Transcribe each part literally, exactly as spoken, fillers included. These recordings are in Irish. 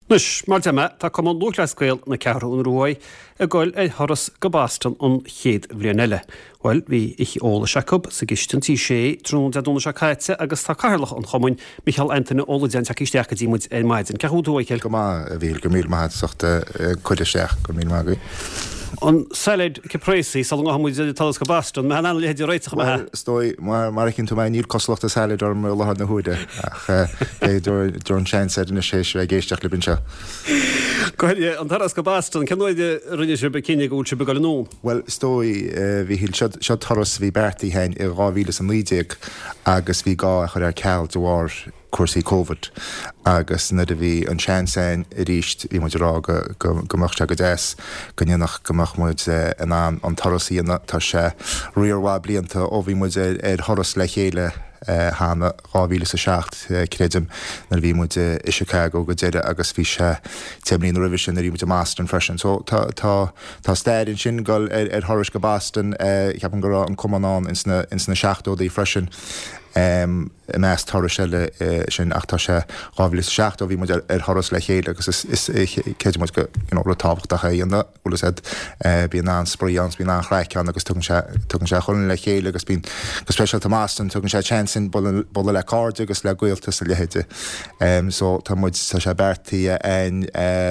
Nus mar tema tá cum dúchlascail na cearún ruáid a gáil é thoras go bástan an chéad bblianeile. Well, bhí ich óla Jacob sa gistan tí sé trún deúna se caiite agus tá carlach an chomuin Michael Anthony óla deanta isteach dí muid é maidin. Ceú dúhail go má a bhíl go míl maithe soachta chuide seach go míl mágaí. An Salad Caprese sal nga muid talas go bastan, me an le réitach me. Stoi mar mar cinn tú mai níl coslachta salad or me lehad na húide. Ach é dur an sean said na sé sé géisteach libin se. Gohfuil an taras go bastan, cean óide rinne sé be cinine gúil se be galún? Well, stoi bhí híl seo taras bhí bertaí hain i ráhílas an lídeag agus bhí gá a chur ar ceall dohar cuasaí COVID agus na a bhí an seansain i ríist bhí muid rá gomach se go dés gonneannach gomach muid an an tarasí tá sé riorhá blianta ó bhí muid ar thoras le chéile hána ráhíle sa seacht créidim na bhí muid i Chicago go déide agus bhí sé temlíon revision a rí muid a Master freisin. So tá staidin sin gáil ar thoras go Boston ceapan go an cumanán in sna seachtó í freisin. Um, meas thoras seile sin ach tá sé ráhíle sa seacht ó bhí muid ar thoras le chéile agus is céidir muid go tábhacht a chéanana bhfuil said bí an spríans bí an chreiceán agus tugann sé chulinn le chéile agus bín go spéisial Maston tugann sé chansin bolla le cáde agus le gaolta sa lehéide. Um, so tá muid sa sé bertaí ein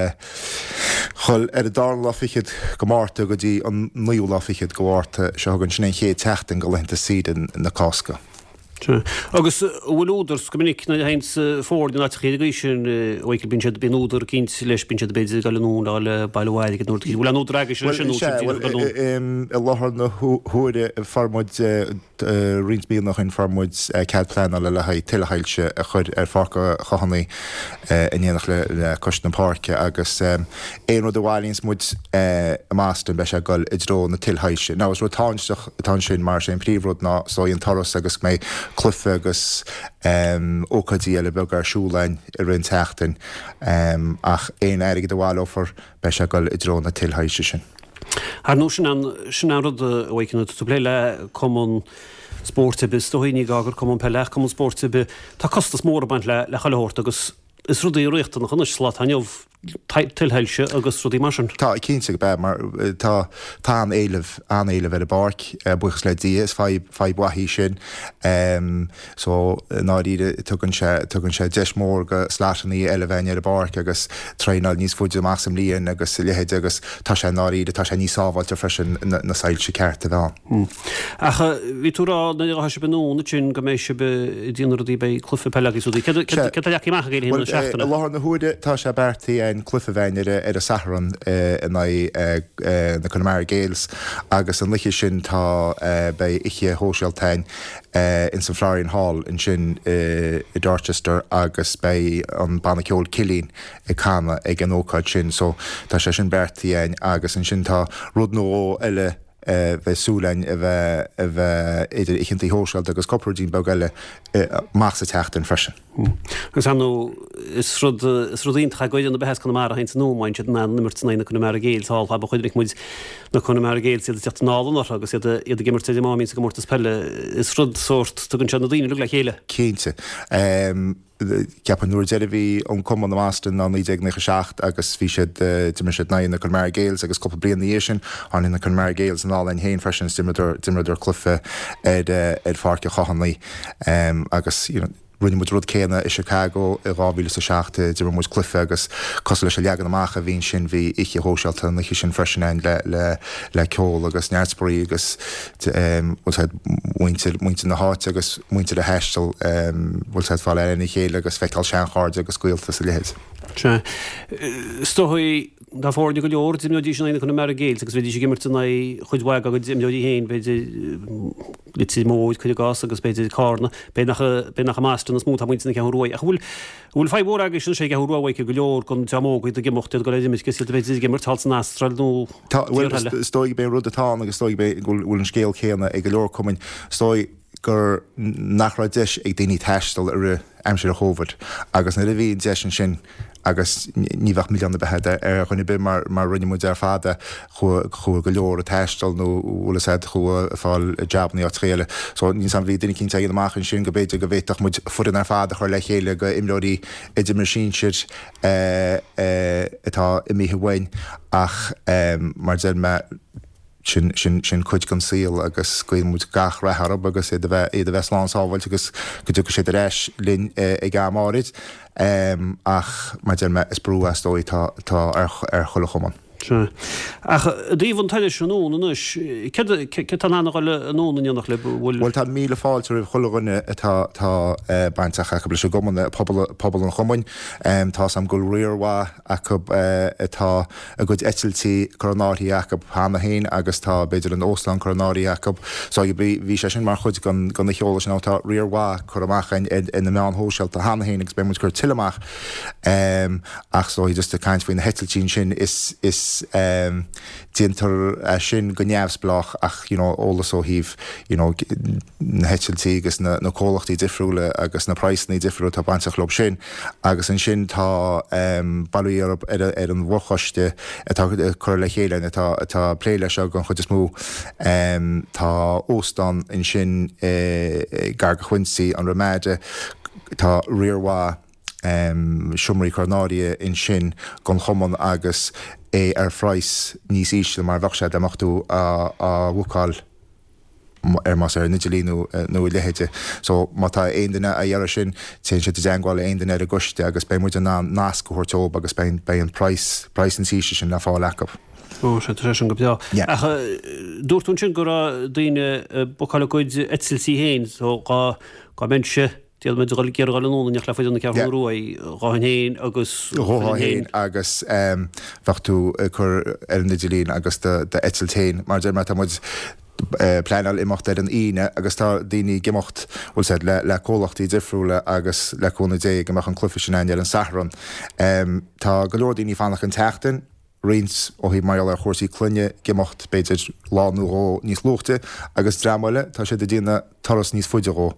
chul ar a dar láfichiid go márta go dtí an níú láfichiid go bhharrta se thugann sin ché teachtain go lenta siad na Costco. Agus bhfuil údar gomininic na hains fórdin at chéad sin óic bin sé bin údar cinint leis bin sé beidir galún le bailhhaid nó bhfuil an údar agus sin i láthar na thuaire farmid rinsbíon nach in farmid ceadplein le le tiilehailse a chud ar farcha chahannaí inéanach le coist na páirce agus éon do bhhailíns muid a Master be sé gáil i dró na tiilhailse. Ná ru táisteach tá sin mar sé príomhród ná sóon taras agus mé cluffe agus ócadí eile beg ar siúlainn i rinn teachtain ach éon airigh do bháil ófar be sé gáil i dró na tiilhailse sin. Har nó sin an sin rud óicinna tú plé le common sportbe stoíní gagur common peleach common sportbe tá costas mór baint le le chailehort agus is rudí roiachta nach chunas slá taineh tilheilse agus rudí mar sin. Tá i cínsa go be mar tá tá an éileh an éileh ar a barc buchas le dí is fá buhí sin so náíide tugann sé tugann sé deis mór go slátaní eilehaine ar a barc agus tréinál níos fuide amach sam líon agus lehéide agus tá sé náíide tá sé níos sábhailte freisin na saoil se ceart a bhean. Acha bhí túrá na se benúna sin go mééis se be díanaar dí be clufa pelagus údí ce leachíach géir hí seachtainna. Láthar na thuide tá sé bertaí an clufa bhéin ar a Saharan na Connemara Gaels agus an liche sin tá bei iche hósealtain in San Florian Hall in sin i Dorchester agus bei an Bannaceol Killín i Cama ag an ócáid sin, so tá sé sin bertaí ein agus an sin tá rud nó eile bheith súlainn a bheith idir ichintaí hósealt agus copradín beg eile más sa teachtain freisin. Gus anú is rudín cha goid an behes Connemara haint nó main sé na nimmertna na Connemara Gaels hall ha chuidir muid na Connemara Gaels iad techt nálan agus iad iad gimmert sé mámín sa gomórtas pelle is rud sort tugann se na dtíine lu le chéile. Cínte. Ceapan nuair deire bhí an cum an Maston an ag na seacht agus bhí sé dimir sé na Connemara Gaels agus coppa blian na sin an in na Connemara Gaels an álainn héin freisin dimreidir clufa ar farce chahannaí agus rinne muid rud céine i Chicago i ráhíle sa seachta de muid clufa agus cos leis se leagan amach a bhín sin bhí iche hósealta na sin freisin le le ceol agus neartspóí agus muinte na háit agus muinte le heistal bhil fáil éna chéile agus feictáil seanáard agus cuilta sa lehéid. Stohui dá fórne go leor dimdí sin na Connemara Gaels agus bheidir sé gimmertna chuidhhaig a go dimdí héin beidir lití móid chuide gas agus beidir cána be nach a Maston na smúta muinte na ceúróid. A bhfuil bhfuil fáibhór agus sin sé ceúróhaid go leor gon teamógaid a gimochtad go leidir go beidir gimmert halt san Astral nó. Bhfuil stoi be rud atá agus stoi be bhfuil an scéal chéanna ag go leor cumin stoi gur nachrá deis ag daoine teistal ar aimsir a hófad agus na bhí deis sin agus níhah milliúna beheide ar chunne be mar rinne mu ar fada chu go leor a teistal nó bhla sé chu fáil jobnaí á tréile. So ní sam bhí duine cinn ag amachchan sin go béidir go bhéach mu furin ar fada chuir le chéile go imlóí idir mar sin siir tá i míthe bhain ach mar de me sin sin sin chuid gan síl agus cuil mu gach rathar agus iad a bheith lásáhhail agus go dú sé réis lin i g máid ach mar de me is brú astóí tá ar chola chumán. Ach díomhann taile se nóna is ce an anile nóna nach le bhfuil. Bhil tá míle fáilte rih chulaghine tá baintach go bli se gomanna pobl an chumain tá sam go riorhá acu tá a go etiltí coronáí acu hána hain agus tá beidir an Óslan coronáí acu so bhí sé sin mar chuid gan na cheola sin tá riorhá choramachchain in na meán hóseil a hána hain agus be mu gur tiileach ach so just a caiint faoin na hetiltín sin is is Um, Dintar uh, sin go neamhsblach ach you know, ólas ó híh you know, na hetiltí agus na, na cólachtaí difriúla agus na praisnaí difriú tá baintach lob sin agus an sin tá um, bailí ar, ar, ar an bhuchaiste atá chuir le chéile tá plé leis an chud is mú um, tá óstan in sin uh, gar go chuinsaí an raméide tá riorhá um, siomraí coronáide in sin gon chomon agus é ar phráis níos ísle mar bhah sé amachú a bhuáil ar más ar nidilíú nó lehéide. So má tá aon duine a dhearra sin té sé deangáil aon duine ar a guiste agus be muid ná nás go thuirtóp agus be an price an síise sin na fá lecap. Ó sé sé an go beá. Dúirtún sin go daoine buáil goid etsilsí héin so gá mense Díal me gal gear gal nóna nach le faidir ce roií gáin héin agus héin agus bhachtú chur ar nidilín agus de etiltéin mar de mar mud pleinal imacht ar an ine agus tá daoine gimocht bhil sé le le cólachtaí difriúla agus leúna dé goach an clufi sin ar an Sahran. Tá golóir daoine fannach an teachtain rins ó hí maiall ar chósaí clunne gimocht beidir láúró níos luachta agus drámáile tá sé de dína taras níos fuidiró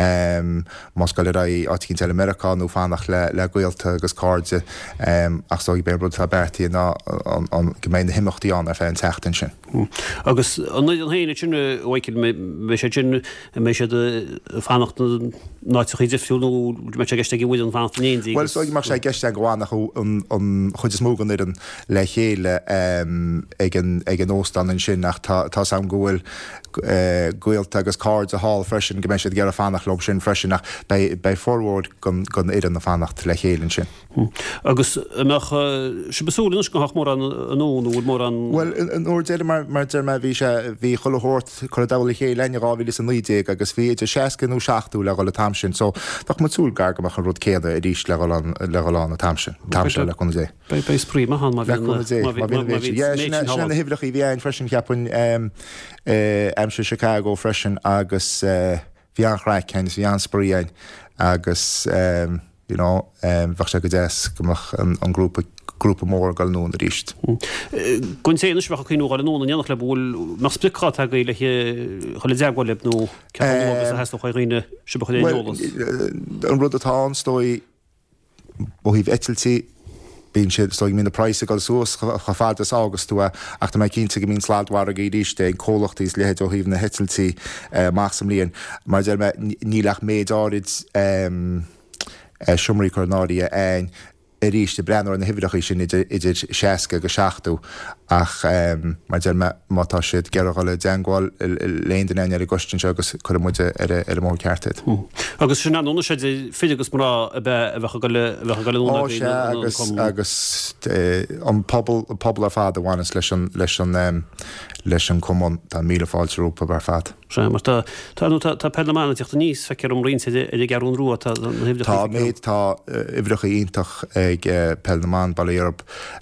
más go le ra ácinn teile America nó fannach le le gailta agus cáde ach so be brud tá bertaí ná an gemeinde himachtaí an ar fé an teachtain sin. Agus an an héine sinne bhaicil mé sé sin mé sé de fannacht náitií difriúú me sé geiste bhfuil an fannaí. Well so mar sé geiste gohánach an chud is mógan an le chéile ag an óstan an sin nach tá sam gohfuil goilta agus card a hall freisin go méisiad gar a fannach lob sin freisin nach bei forward gon idir na fannacht le chéilen sin. Agus se besúlin go hach mór an nóú mór an... Well an óir mar der me bhí sé bhí chohort chu dahla ché lenne ráhí san lídé agus bhí idir sescin ú seaachú le goil tamsin, so tak mat súl gar goach an rud céada a ríis le leán a tamsin tamse le chun dé. Bei sprí han mar hiflach í bhíon freisin ceapun amse Chicago freisin agus bhí anchraicin bhí an spríin agus bhah se go dés gomach an grúpa grúpa mór gal nún a ríist. Gunn sé bheach chuú gal nún annach le bhil mar spicá a go le chola deagháil le nó heasta chuoine si chu nólas. An rud atá stói ó híh etiltí bín sé sto mín price gal sús chaátas agus tú ach tá mé cinnta go mín sláadhhar a í ríiste an cólachtaís lehéid ó híh na hetiltí máxam líon, mar de nílach méid áid siomraí coronáí ein i ríiste brenn an na hifidachí sin idir seaca go seachtú ach mar de mátá siad geáile deangáil léon aine ar gostin se agus chu muide ar mór ceartid. Agus sin anúna sé fiidegus mar a bheitcha go agus agus an pobl ar fád bhhanas leis an leis an cumán tá míle fáilteúpa bar fad. Se mar tá pelamánna teachta níos feicear an rin idir garún ruúa tá méid tá ibrecha ítach ag pelamán bailíorb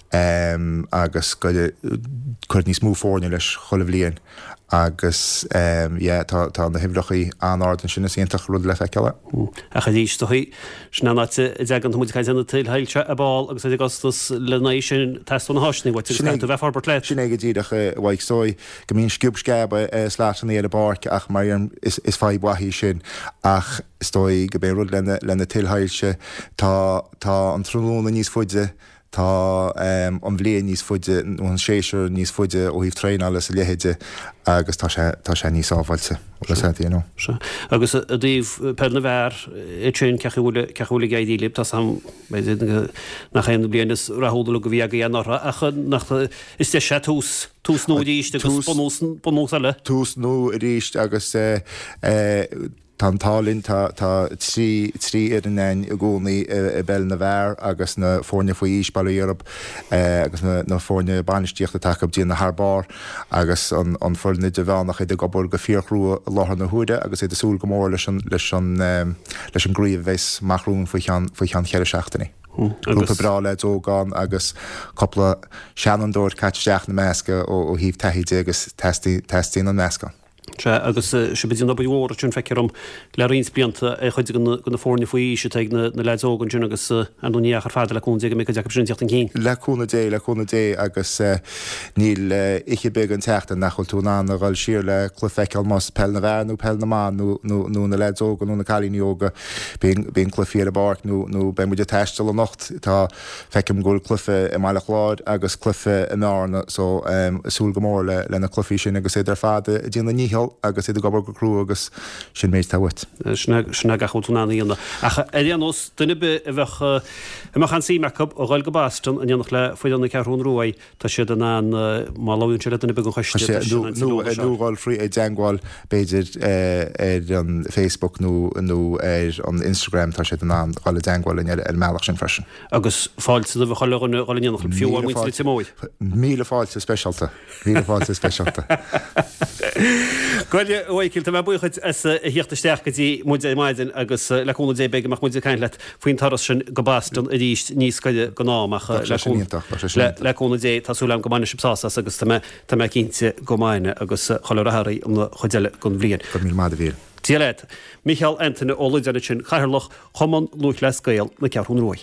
agus chuir níos mú fórne leis cholah líon agus tá na himhlachaí anáir an sinna íontach rud le feiceile. A cha díos tuí sin ná degan muidicaid anna til heilte a báil agus é gastas le éis sin testún hasning bhaid bheith farbert leit. Sin éige ddíach bhaid sói go mín sciúbscébe slátaní ar a barc ach mar is fáid buhí sin ach stoi go bé rud lenne lenne tilhailse tá tá an trúna níos fuide tá an bblion níos fuide an séisiir níos fuide ó híh tréála sa lehéide agus tá sé níos ábhailte nó. Agus a dtíobh pena bhar i tún ceúla gaidílib tá sam nach chéan blianas rathúla go bhí a dhéanara a nach is sé sé tús tús nó díiste bonúsile? Tús nó ríist agus tá tálinn tá trí trí ar an ein a gcónaí i bell na bhar agus na fórne faoi Ísbal Europe agus na fórne banistíochtta take díana na Harbár agus an fuilna de bhenach idir gobal go fíorchrú láthair na thuide agus idir súl go mór leis leis an gríomh bheits machrún faoi chean cheir seachtainna. Grúpa brála dógáin agus coppla seanandóir caiteach na measca ó híomh taithíide agus testíí an measca. agus se bidín ab bhór tún feicearm le rins blianta chuid go na fórne faoí se teag na leógan tún agus anúníach ar fáda leún mé go deach sin teachtain cín. Leúna dé leúna dé agus níl iche be an teachta nachholil túna na gáil siir le clufeiceil más pell na bhharnú pell na má nó na leógan nó na chalíníoga bíon clufiar a barc nó be muidir teistal an nocht tá feicem ggóil clufe i meile chláid agus clufe in ána so súl go mór le na clufií sin agus idir fáda díana níhall agus idir gobar go crú agus sin méid táhait. Sna gaúna íonna. Acha éanós duine be a bheith amach an símeach ó gáil go bastan an dhéanach le foiidirna ceún ruáid tá siad an an máún se duna be go chuiste. Núáil frí é deangáil beidir ar an Facebook nó nó ar an Instagram tá siad an gáil deangáil in ar meach sin freisin. Agus fáilte a bh choileganna gáilíanach fiúháin móid. Míle fáilte specialta. Míle fáilte specialta. Goile óiciil me buchaid as hiochttasteach gotí muide maidin agus leúna dé beige mar muide caiin le faoin taras sin go bastan a ríist níos coide go náach leúna dé tásúlam go maine sipsása agus tá me cinnte go maine agus choirathirí am na chuideile gon bblion. Go mí mád bhír. Díaleit, Michael Anthony ólaidena sin chairlach chomon luach le scéal na cearún roií.